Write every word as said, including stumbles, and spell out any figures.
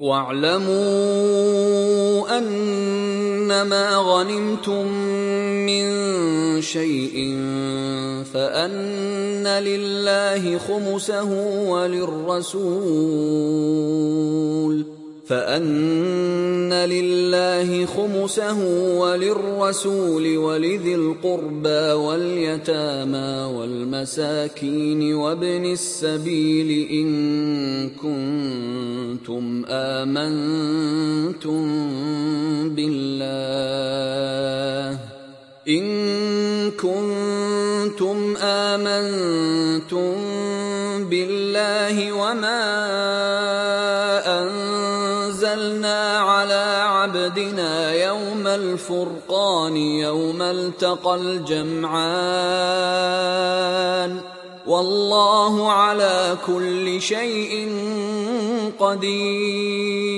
واعلموا أنما غنمتم من شيء فأن لله خمسه وللرسول فأن لله خمسه وللرسول ولذي القربى واليتامى والمساكين وابن السبيل إن كنتم آمنتم بالله إن كنتم آمنتم بالله وما أنزلنا على عبدنا يوم الفرقان يوم التقى الجمعان والله على كل شيء قدير.